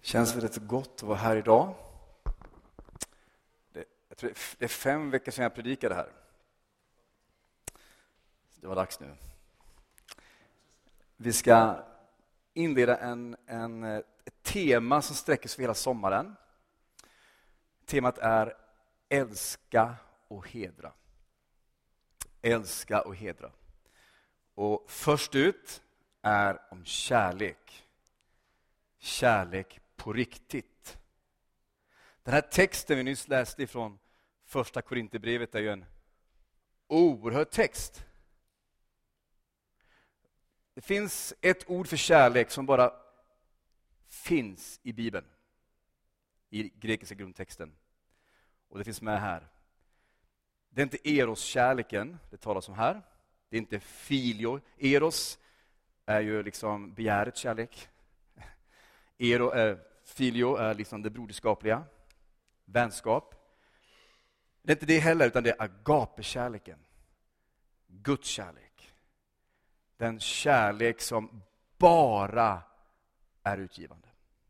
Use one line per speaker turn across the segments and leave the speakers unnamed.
Känns väldigt gott att vara här idag. Jag tror det är 5 veckor sedan jag predikade här. Det var dags nu. Vi ska inleda ett tema som sträcker sig för hela sommaren. Temat är älska och hedra. Älska och hedra. Och först ut är om kärlek. Kärlek på riktigt. Den här texten vi nyss läste ifrån första Korinthierbrevet är ju en oerhörd text. Det finns ett ord för kärlek som bara finns i Bibeln. I grekiska grundtexten. Och det finns med här. Det är inte eros-kärleken det talas om här. Det är inte filio. Eros är ju liksom begärets kärlek. Filio är liksom det broderskapliga. Vänskap. Det är inte det heller, utan det är agape-kärleken. Guds kärlek. Den kärlek som bara är utgivande.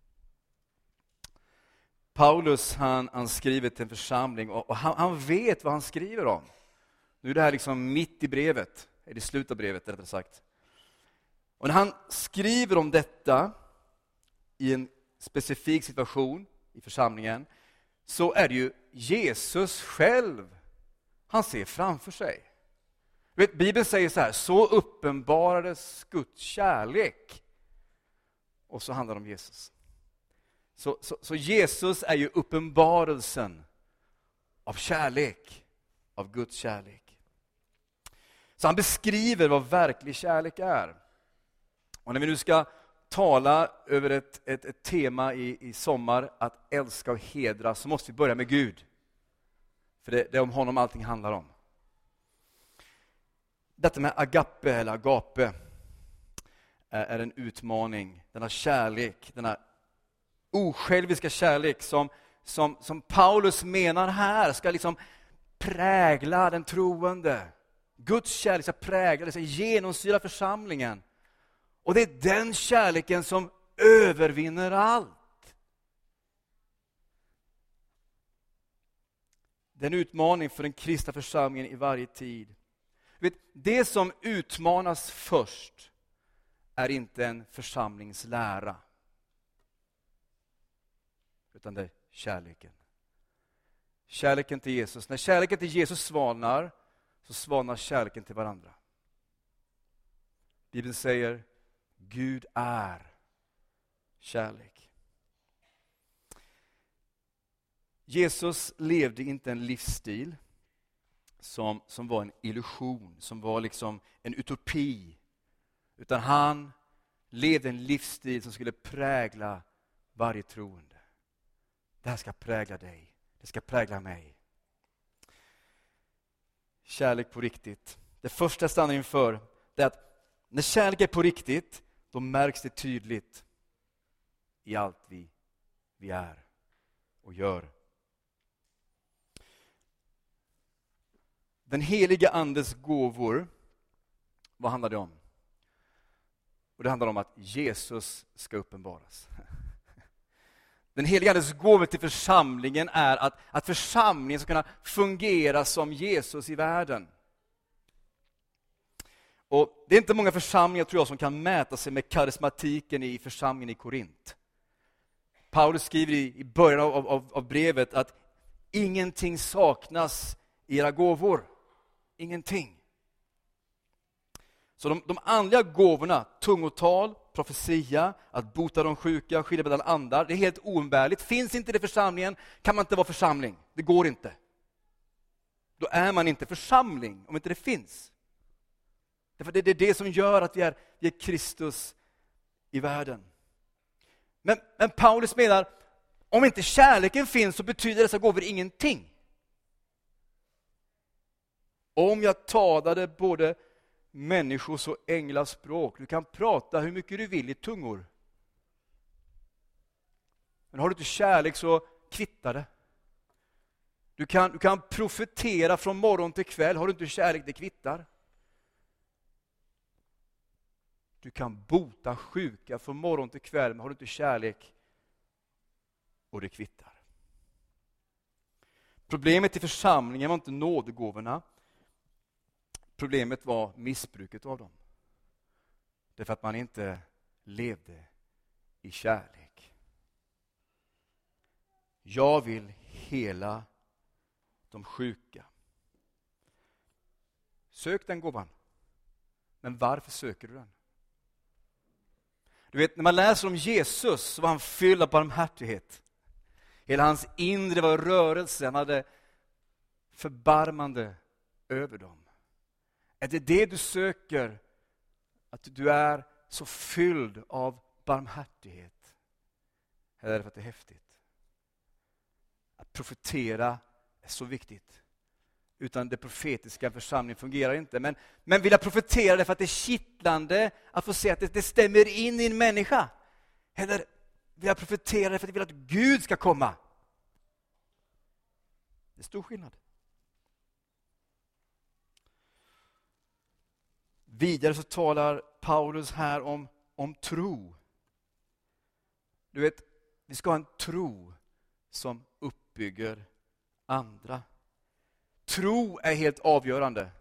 Paulus han skriver till en församling och han vet vad han skriver om. Nu är det här liksom mitt i brevet, eller i slutet av brevet rättare sagt. Och när han skriver om detta i en specifik situation i församlingen, så är det ju Jesus själv han ser framför sig. Bibeln säger så här: så uppenbarades Guds kärlek. Och så handlar det om Jesus. Så Jesus är ju uppenbarelsen av kärlek, av Guds kärlek. Så han beskriver vad verklig kärlek är. Och när vi nu ska tala över ett tema i sommar, att älska och hedra, så måste vi börja med Gud. För det är om honom allting handlar om. Detta med agape eller agape är en utmaning. Denna kärlek, denna osjälviska kärlek som Paulus menar här ska liksom prägla den troende. Guds kärlek ska prägla, det ska genomsyra församlingen. Och det är den kärleken som övervinner allt. Det är en utmaning för den kristna församlingen i varje tid. Det som utmanas först är inte en församlingslära, utan det är kärleken. Kärleken till Jesus. När kärleken till Jesus svalnar, så svalnar kärleken till varandra. Bibeln säger: Gud är kärlek. Jesus levde inte en livsstil som var en illusion, som var liksom en utopi. Utan han levde en livsstil som skulle prägla varje troende. Det här ska prägla dig. Det ska prägla mig. Kärlek på riktigt. Det första jag stannar inför är att när kärlek är på riktigt, då märks det tydligt i allt vi är och gör. Den heliga andes gåvor, vad handlar det om? Och det handlar om att Jesus ska uppenbaras. Den heliga andes gåvor till församlingen är att församlingen ska kunna fungera som Jesus i världen. Och det är inte många församlingar, tror jag, som kan mäta sig med karismatiken i församlingen i Korint. Paulus skriver i början av brevet att ingenting saknas i era gåvor. Ingenting. Så de andliga gåvorna, tungotal, profetia, att bota de sjuka, skilja mellan andar, det är helt oumbärligt. Finns inte det i församlingen, kan man inte vara församling. Det går inte. Då är man inte församling om inte det finns. Därför det är det som gör att vi är Kristus i världen. Men Paulus menar, om inte kärleken finns så betyder dessa gåvor ingenting. Om jag talade både människors och änglars språk, du kan prata hur mycket du vill i tungor. Men har du inte kärlek så kvittar det. Du kan profetera från morgon till kväll, har du inte kärlek, det kvittar. Du kan bota sjuka från morgon till kväll, men har du inte kärlek, och det kvittar. Problemet i församlingen var inte nådegåvorna. Problemet var missbruket av dem. Därför att man inte levde i kärlek. Jag vill hela de sjuka. Sök den gåvan. Men varför söker du den? Du vet, när man läser om Jesus så var han fylld av barmhärtighet. Hela hans inre var rörelse. Han hade förbarmande över dem. Är det du söker? Att du är så fylld av barmhärtighet? Eller är det för att det är häftigt? Att profetera är så viktigt. Utan det profetiska församlingen fungerar inte. Men vill jag profetera det för att det är kittlande att få se att det stämmer in i en människa? Eller vill jag profetera det för att jag vill att Gud ska komma? Det är stor skillnad. Vidare så talar Paulus här om tro. Du vet, vi ska ha en tro som uppbygger andra. Tro är helt avgörande.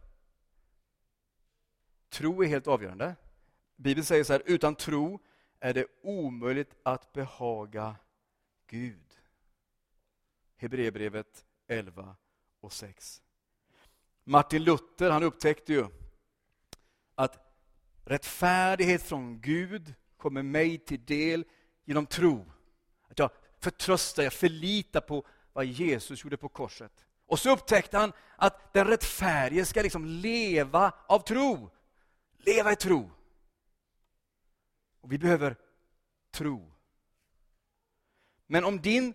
Tro är helt avgörande. Bibeln säger så här: utan tro är det omöjligt att behaga Gud. Hebreerbrevet 11:6. Martin Luther, han upptäckte ju att rättfärdighet från Gud kommer mig till del genom tro. Att jag förtröstar, jag förlitar på vad Jesus gjorde på korset. Och så upptäckte han att den rättfärdige ska liksom leva av tro. Leva i tro. Och vi behöver tro. Men om din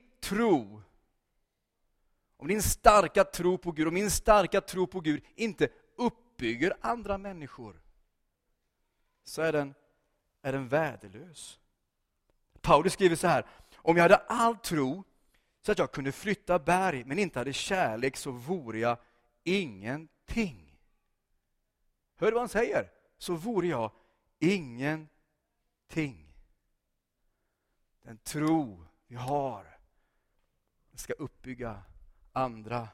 starka tro på Gud, om min starka tro på Gud inte uppbygger andra människor, så är den värdelös. Paulus skriver så här: om jag hade all tro så att jag kunde flytta berg men inte hade kärlek, så vore jag ingenting. Hör du vad han säger? Så vore jag ingenting. Den tro vi har ska uppbygga andra.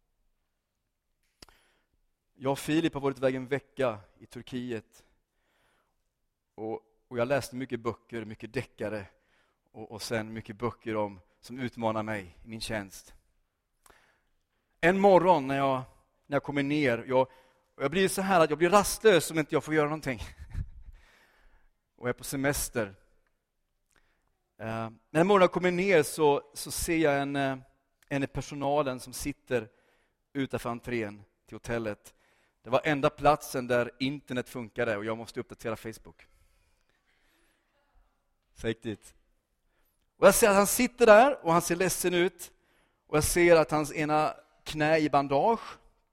Jag och Filip har varit iväg en vecka i Turkiet. Och jag läste mycket böcker, mycket deckare och sen mycket böcker som utmanar mig i min tjänst. En morgon när jag kommer ner, jag blir så här att jag blir rastlös om inte jag får göra någonting. Och jag är på semester. Men en morgon när jag kommer ner så ser jag en i personalen som sitter utanför entrén till hotellet. Det var enda platsen där internet funkade och jag måste uppdatera Facebook. Så jag gick dit. Och jag ser att han sitter där och han ser ledsen ut. Och jag ser att hans ena knä i bandage.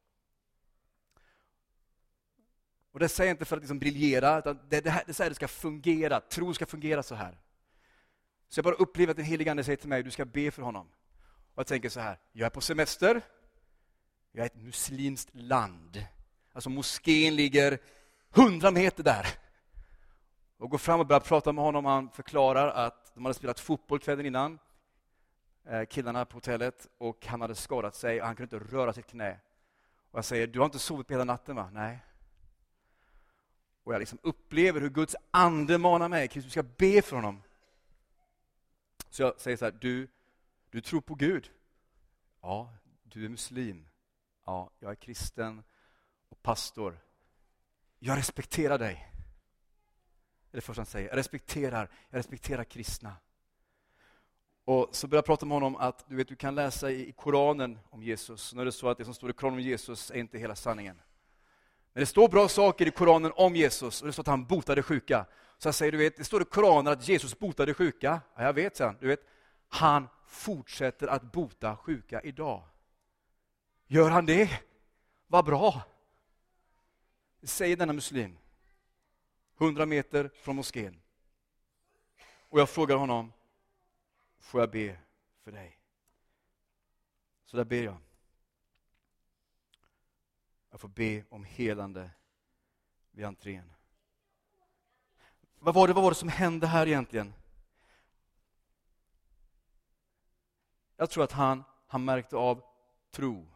Och det säger jag inte för att liksom briljera, utan det säger att det ska fungera. Tro ska fungera så här. Så jag bara upplever att den helige Ande säger till mig: du ska be för honom. Och jag tänker så här: jag är på semester. Jag är ett muslimskt land. Alltså moskén ligger 100 meter där. Och går fram och börjar prata med honom. Han förklarar att de hade spelat fotboll kvällen innan, killarna på hotellet, och han hade skadat sig och han kunde inte röra sitt knä. Och jag säger: du har inte sovit på hela natten, va? Nej. Och jag liksom upplever hur Guds ande manar mig: Kristus, ska be för honom. Så jag säger så här: du tror på Gud? Ja. Du är muslim? Ja, jag är kristen och pastor. Jag respekterar dig. Det är det första han säger. Jag respekterar kristna. Och så börjar jag prata med honom att du kan läsa i Koranen om Jesus. Nu är det så att det som står i Koranen om Jesus är inte hela sanningen. Men det står bra saker i Koranen om Jesus, och det står att han botade sjuka. Så jag säger: det står i Koranen att Jesus botade sjuka. Ja, jag vet sen. Han fortsätter att bota sjuka idag. Gör han det? Vad bra. Säger denna muslim. 100 meter från moskén. Och jag frågar honom: får jag be för dig? Så där ber jag. Jag får be om helande vid entrén. Vad var det som hände här egentligen? Jag tror att han märkte av tro.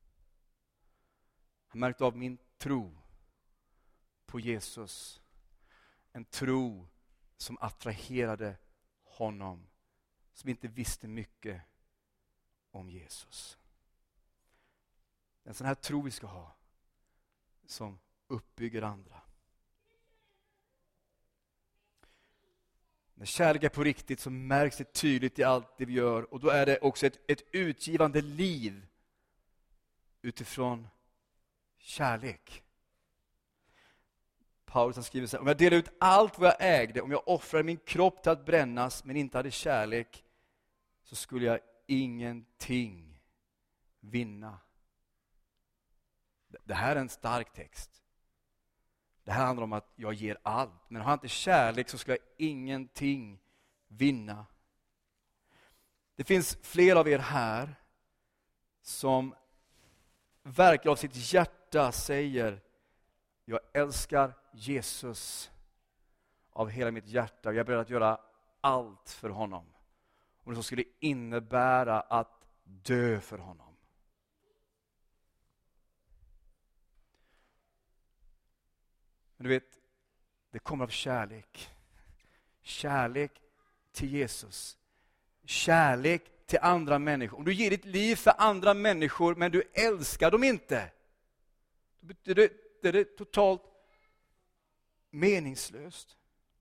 Han märkte av min tro på Jesus. En tro som attraherade honom. Som inte visste mycket om Jesus. En sån här tro vi ska ha. Som uppbygger andra. När kärlek är på riktigt så märks det tydligt i allt det vi gör. Och då är det också ett utgivande liv utifrån kärlek. Paulus har skrivit så här: om jag delar ut allt vad jag ägde, om jag offrade min kropp till att brännas men inte hade kärlek, så skulle jag ingenting vinna. Det här är en stark text. Det här handlar om att jag ger allt. Men har jag inte kärlek så ska jag ingenting vinna. Det finns fler av er här som verkligen av sitt hjärta säger: jag älskar Jesus av hela mitt hjärta. Jag är beredd att göra allt för honom. Och det skulle innebära att dö för honom. Men du vet, det kommer av kärlek. Kärlek till Jesus. Kärlek till andra människor. Om du ger ditt liv för andra människor men du älskar dem inte, då betyder det totalt meningslöst.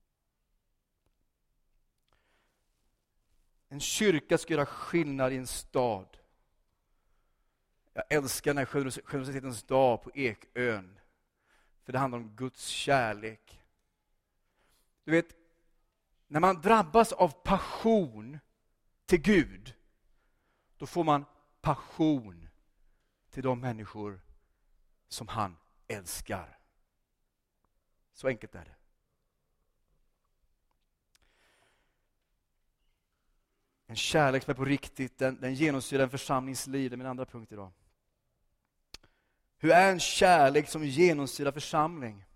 En kyrka ska göra skillnad i en stad. Jag älskar den här generositetens dag på Ekön. För det handlar om Guds kärlek. Du vet, när man drabbas av passion till Gud, då får man passion till de människor som han älskar. Så enkelt är det. En kärlek som är på riktigt, den genomsyrar en församlingsliv. Det är min andra punkt idag. Hur är en kärlek som genomsyrar församling?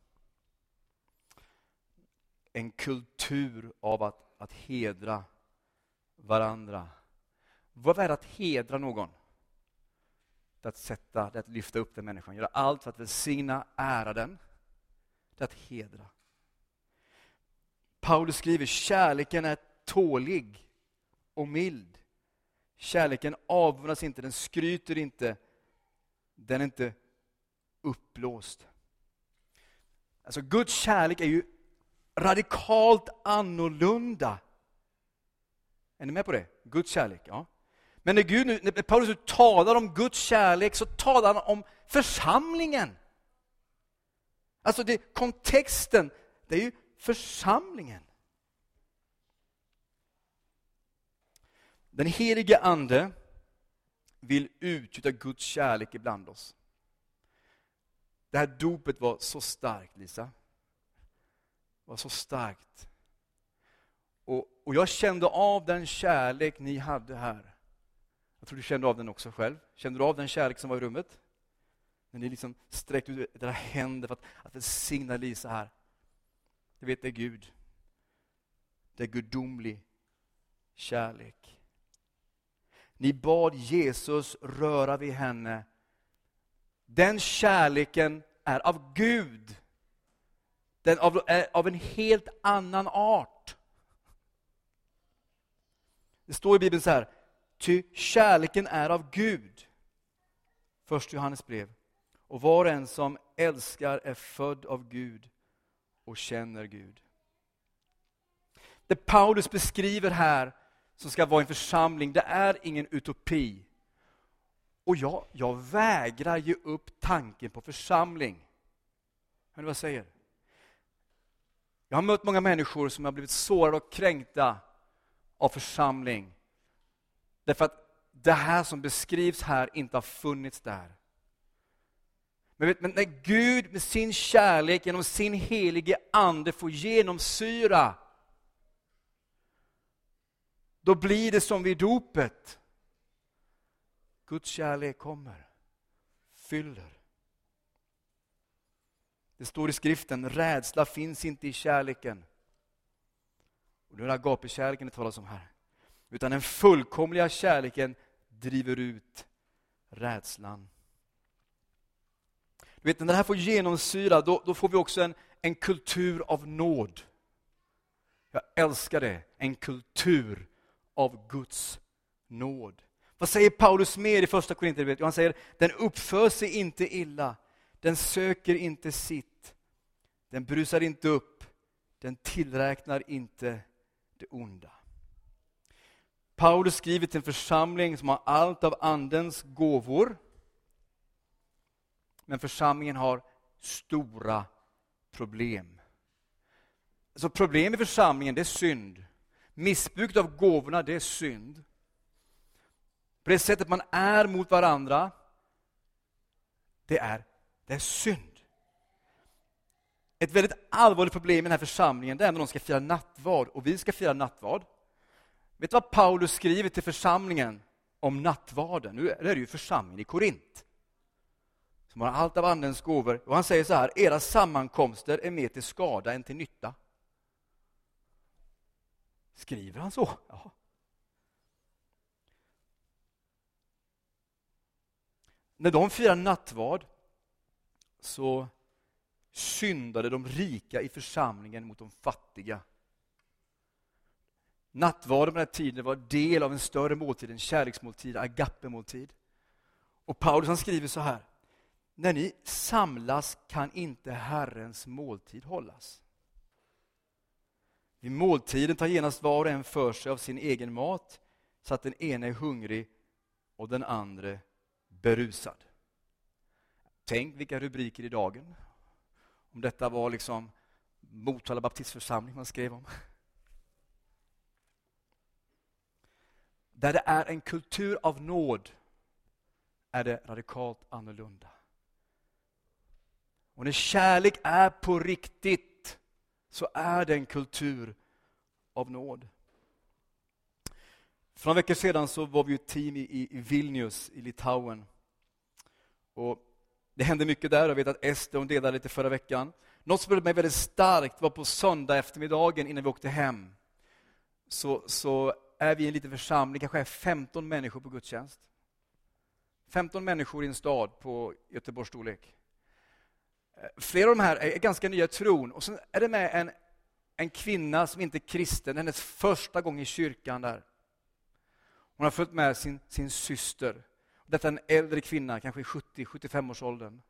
En kultur av att hedra varandra. Vad är det att hedra någon? Det är att lyfta upp den människan. Göra allt för att välsigna, ära den. Det är att hedra. Paulus skriver: kärleken är tålig och mild. Kärleken avundas inte, den skryter inte. Den är inte uppblåst. Alltså Guds kärlek är ju radikalt annorlunda. Är ni med på det? Guds kärlek, ja. Men när Paulus nu talar om Guds kärlek så talar han om församlingen. Alltså kontexten, det är ju församlingen. Den helige ande vill utgjuta Guds kärlek ibland oss. Det här dopet var så starkt, Lisa. Det var så starkt. Och jag kände av den kärlek ni hade här. Jag tror du kände av den också själv. Kände du av den kärlek som var i rummet? När ni liksom sträckte ut era händer för att välsigna Lisa här. Du vet, det är Gud. Det är gudomlig kärlek. Ni bad Jesus röra vid henne. Den kärleken är av Gud. Den är av en helt annan art. Det står i Bibeln så här: ty kärleken är av Gud. Först Johannes brev. Och var och en som älskar är född av Gud och känner Gud. Det Paulus beskriver här som ska vara en församling, det är ingen utopi. Och jag vägrar ge upp tanken på församling. Hör ni vad jag säger? Jag har mött många människor som har blivit sårade och kränkta av församling. Därför att det här som beskrivs här inte har funnits där. Men när Gud med sin kärlek genom sin helige ande får genomsyra, då blir det som vid dopet. Guds kärlek kommer, fyller. Det står i skriften: rädsla finns inte i kärleken. Och det är agape-kärleken det talas om här. Utan den fullkomliga kärleken driver ut rädslan. Du vet, när det här får genomsyra, då får vi också en kultur av nåd. Jag älskar det. En kultur av Guds nåd. Vad säger Paulus mer i första Korinthierbrevet? Han säger, den uppför sig inte illa. Den söker inte sitt. Den brusar inte upp. Den tillräknar inte det onda. Paulus skriver till en församling som har allt av andens gåvor. Men församlingen har stora problem. Så problem i församlingen, det är synd. Missbruk av gåvorna, det är synd. På det sättet man är mot varandra, det är synd. Ett väldigt allvarligt problem i den här församlingen, det är när de ska fira nattvard och vi ska fira nattvard. Vet du vad Paulus skriver till församlingen om nattvarden? Nu är det ju församlingen i Korint som har allt av andens gåvor. Och han säger så här, era sammankomster är mer till skada än till nytta. Skriver han så? Ja. När de firar nattvard så syndade de rika i församlingen mot de fattiga. Nattvarden på den här tiden var del av en större måltid, en kärleksmåltid, agape-måltid. Och Paulus han skriver så här, när ni samlas kan inte Herrens måltid hållas. Vid måltiden tar genast var och en för sig av sin egen mat, så att den ene är hungrig och den andra berusad. Tänk vilka rubriker i dagen. Om detta var liksom Motala baptistförsamling man skrev om. Där det är en kultur av nåd är det radikalt annorlunda. Och när kärlek är på riktigt så är det en kultur av nåd. För några veckor sedan så var vi ett team i Vilnius i Litauen. Och det hände mycket där. Jag vet att Ester delade lite förra veckan. Något som blev mig väldigt starkt var på söndag eftermiddagen innan vi åkte hem. Så är vi en liten församling, kanske är 15 människor på gudstjänst. 15 människor i en stad på Göteborgs storlek. Flera av de här är ganska nya i tron. Och sen är det med en kvinna som inte är kristen. Hennes första gång i kyrkan där. Hon har följt med sin syster. Detta är en äldre kvinna, kanske i 70-75 års åldern.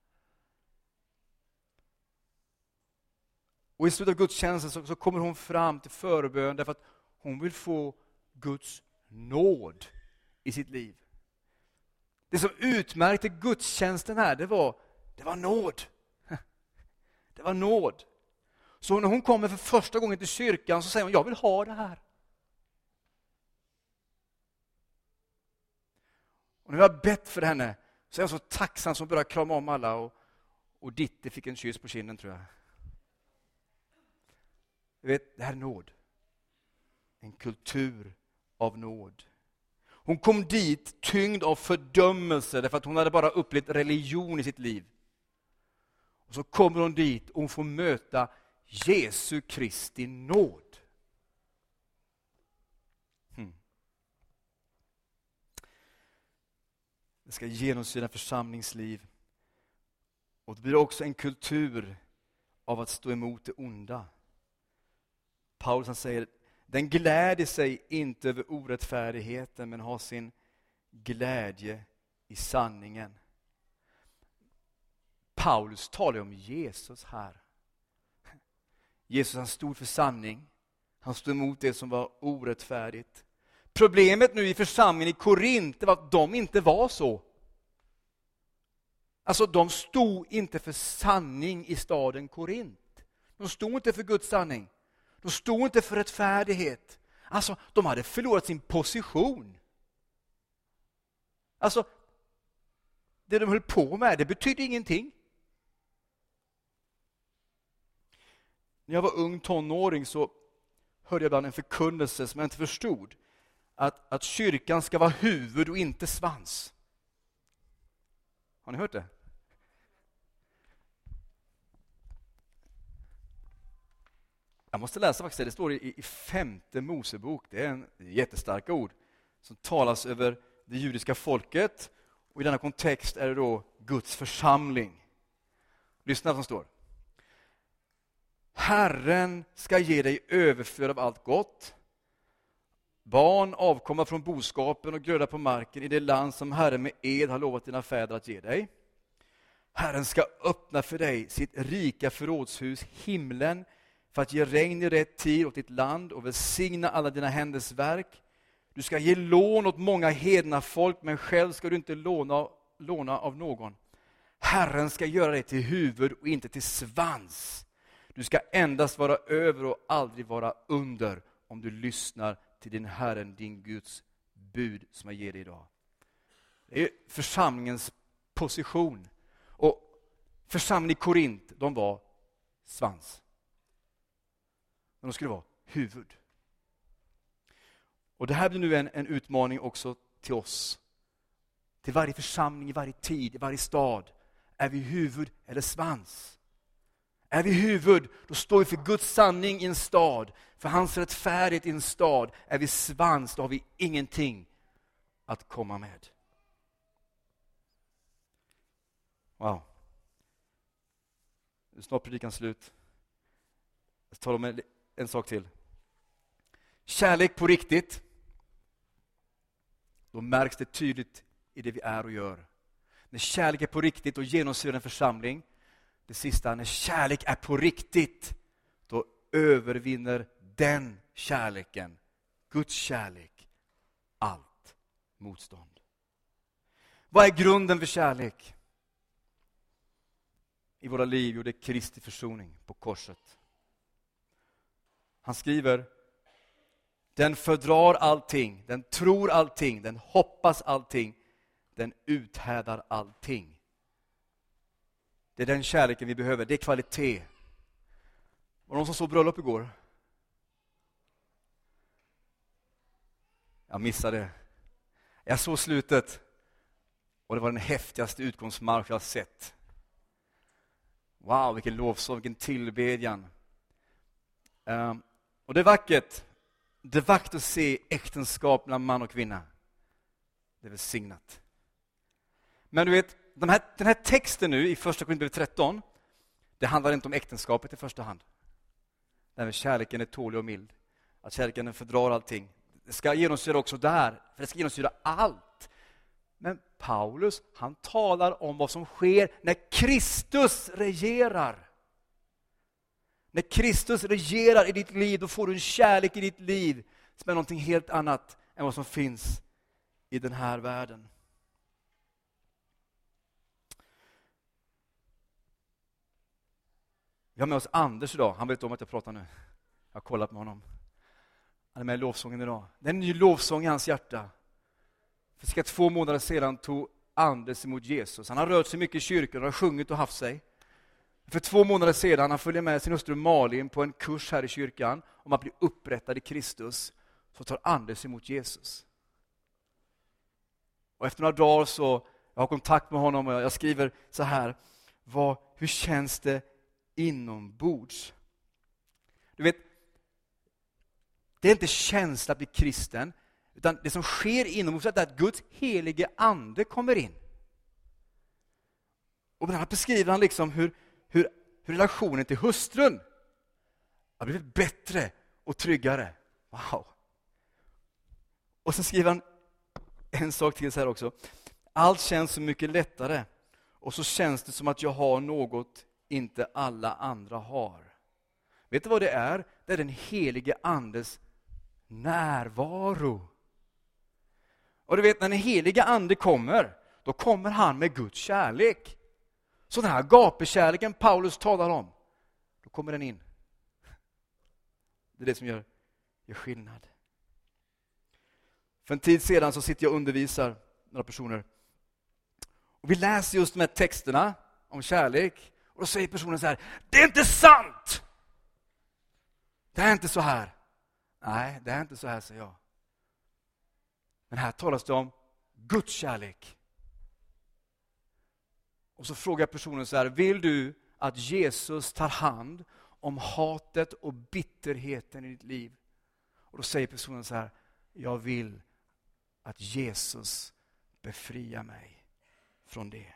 Och i slutet av gudstjänsten så kommer hon fram till förbön därför att hon vill få Guds nåd i sitt liv. Det som utmärkte gudstjänsten här, det var nåd. Det var nåd. Så när hon kommer för första gången till kyrkan så säger hon, jag vill ha det här. Och när jag har bett för henne så är jag så tacksam som börjar krama om alla. Och Ditte fick en kyss på kinden, tror jag. Du vet, det här är nåd. En kultur av nåd. Hon kom dit tyngd av fördömelse därför att hon hade bara upplevt religion i sitt liv. Och så kommer hon dit och hon får möta Jesu Kristi nåd. Det ska genomsyra församlingsliv. Och det blir också en kultur av att stå emot det onda. Paulus han säger, den gläder sig inte över orättfärdigheten men har sin glädje i sanningen. Paulus talar om Jesus här. Jesus han stod för sanning. Han stod emot det som var orättfärdigt. Problemet nu i församlingen i Korint var att de inte var så. Alltså de stod inte för sanning i staden Korint. De stod inte för Guds sanning. De stod inte för rättfärdighet. Alltså de hade förlorat sin position. Alltså det de höll på med, det betydde ingenting. När jag var ung tonåring så hörde jag ibland en förkunnelse som jag inte förstod. Att kyrkan ska vara huvud och inte svans. Har ni hört det? Jag måste läsa faktiskt, det står i 5:e Mosebok. Det är en jättestarka ord som talas över det judiska folket. Och i denna kontext är det då Guds församling. Lyssna vad som står. Herren ska ge dig överflöd av allt gott. Barn avkomma från boskapen och gröda på marken i det land som Herren med ed har lovat dina fäder att ge dig. Herren ska öppna för dig sitt rika förrådshus, himlen, för att ge regn i rätt tid åt ditt land och välsigna alla dina händers verk. Du ska ge lån åt många hedna folk, men själv ska du inte låna av någon. Herren ska göra dig till huvud och inte till svans. Du ska endast vara över och aldrig vara under, om du lyssnar till din Herren, din Guds bud som jag ger dig idag. Det är församlingens position. Och församlingen i Korint, de var svans. Men de skulle vara huvud. Och det här blir nu en utmaning också till oss. Till varje församling, i varje tid, i varje stad. Är vi huvud eller svans? Är vi huvud, då står vi för Guds sanning i en stad. För hans rättfärdighet i en stad. Är vi svans, då har vi ingenting att komma med. Wow. Nu är snart predikan slut. Jag ska tala om en sak till. Kärlek på riktigt. Då märks det tydligt i det vi är och gör. När kärlek är på riktigt och genomsyrar en församling. Det sista, när kärlek är på riktigt, då övervinner den kärleken, Guds kärlek, allt motstånd. Vad är grunden för kärlek i våra liv? Jo, det är Kristi försoning på korset. Han skriver, den fördrar allting, den tror allting, den hoppas allting, den uthärdar allting. Det är den kärleken vi behöver, det är kvalitet. Var det någon som såg bröllop igår? Jag missade. Jag såg slutet. Och det var den häftigaste utgångsmarsch jag har sett. Wow, vilken lovsång, vilken tillbedjan. Och det är vackert. Det är vackert att se äktenskap mellan man och kvinna. Det är välsignat. Men du vet, den här texten nu i första Korinthierbrevet 13, det handlar inte om äktenskapet i första hand. Det här med kärleken är tålig och mild. Att kärleken fördrar allting. Det ska genomsyra också där, för det ska genomsyra allt. Men Paulus, han talar om vad som sker när Kristus regerar. När Kristus regerar i ditt liv, då får du en kärlek i ditt liv som är någonting helt annat än vad som finns i den här världen. Vi har med oss Anders idag. Han vet om att jag pratar nu. Jag har kollat med honom. Han är med i lovsången idag. Det är en ny lovsång i hans hjärta. För cirka 2 månader sedan tog Anders emot Jesus. Han har rört sig mycket i kyrkan och har sjungit och haft sig. För 2 månader sedan han följde med sin hustru Malin på en kurs här i kyrkan om att bli upprättad i Kristus. Så tar Anders emot Jesus. Och efter några dagar så jag har kontakt med honom och jag skriver så här. Hur känns det inombords? Du vet, det är inte känsla att bli kristen, utan det som sker inombords är att Guds helige ande kommer in. Och bland annat beskriver han liksom hur relationen till hustrun har blivit bättre och tryggare. Wow. Och så skriver han en sak till så här också. Allt känns så mycket lättare. Och så känns det som att jag har något inte alla andra har. Vet du vad det är? Det är den helige andes närvaro. Och du vet, när den helige ande kommer, då kommer han med Guds kärlek. Så den här agapekärleken Paulus talar om, då kommer den in. Det är det som gör skillnad. För en tid sedan så sitter jag och undervisar några personer. Och vi läser just de här texterna om kärlek. Och då säger personen så här: det är inte sant! Det är inte så här. Nej, det är inte så här, säger jag. Men här talas det om Guds kärlek. Och så frågar personen så här: vill du att Jesus tar hand om hatet och bitterheten i ditt liv. Och då säger personen så här: jag vill att Jesus befriar mig från det.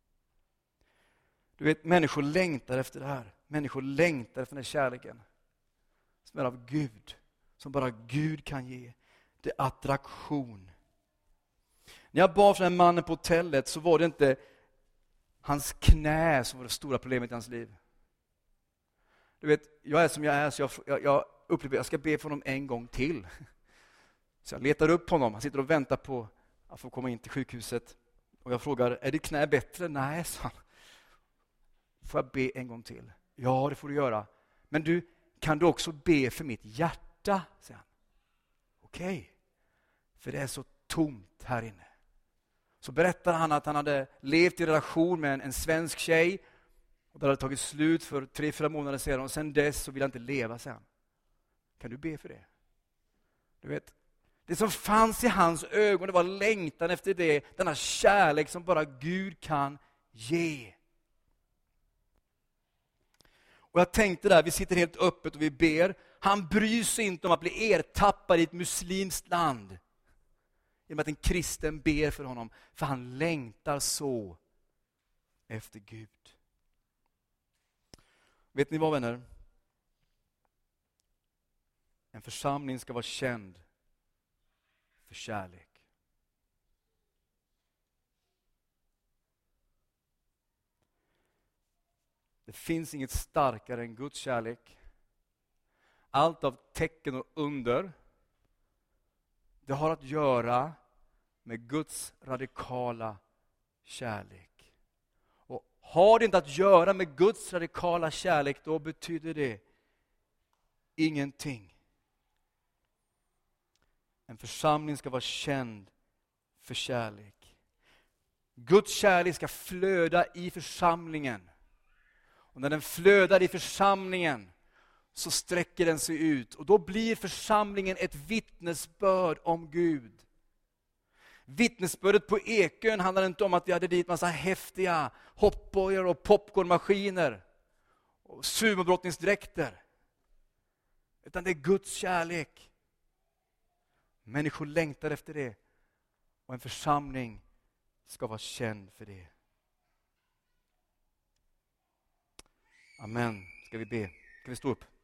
Du vet, människor längtar efter det här. Människor längtar efter den här kärleken. Som är av Gud. Som bara Gud kan ge. Det är attraktion. När jag bad för den mannen på hotellet så var det inte hans knä som var det stora problemet i hans liv. Du vet, jag är som jag är, så jag upplever jag ska be för honom en gång till. Så jag letar upp honom. Han sitter och väntar på att få komma in till sjukhuset. Och jag frågar, är ditt knä bättre? Nej, sa han. Får jag be en gång till? Ja, det får du göra. Men du, kan du också be för mitt hjärta? Säger han. Okej. För det är så tomt här inne. Så berättar han att han hade levt i relation med en svensk tjej. Och det hade tagit slut för 3-4 månader sedan. Och sen dess så vill han inte leva, sen. Kan du be för det? Du vet, det som fanns i hans ögon, det var längtan efter det. Denna kärlek som bara Gud kan ge. Och jag tänkte där, vi sitter helt öppet och vi ber. Han bryr sig inte om att bli ertappad i ett muslimskt land. Genom att en kristen ber för honom. För han längtar så efter Gud. Vet ni vad, vänner? En församling ska vara känd för kärlek. Det finns inget starkare än Guds kärlek. Allt av tecken och under, det har att göra med Guds radikala kärlek. Och har det inte att göra med Guds radikala kärlek, då betyder det ingenting. En församling ska vara känd för kärlek. Guds kärlek ska flöda i församlingen. Och när den flödar i församlingen så sträcker den sig ut. Och då blir församlingen ett vittnesbörd om Gud. Vittnesbördet på Ekön handlar inte om att vi hade dit massa häftiga hoppborgar och popcornmaskiner och sumobrottningsdräkter. Utan det är Guds kärlek. Människor längtar efter det. Och en församling ska vara känd för det. Amen. Ska vi be? Ska vi stå upp?